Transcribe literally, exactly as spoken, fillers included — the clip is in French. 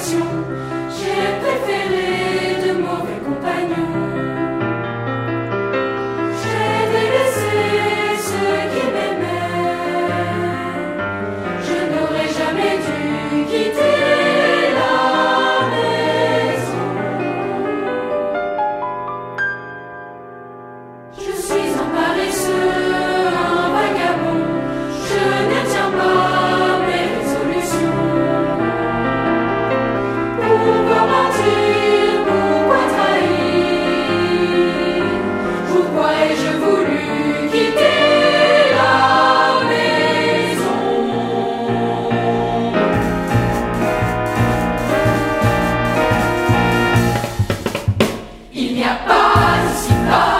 affection, j'ai préféré de mauvais compagnons. J'ai délaissé ceux qui m'aimaient, je n'aurais jamais dû quitter la maison. Je suis un paresseux, un vagabond, je ne tiens pas mes résolutions. Pourquoi mentir, pourquoi trahir? Pourquoi ai-je voulu quitter la maison? Il n'y a pas ici-bas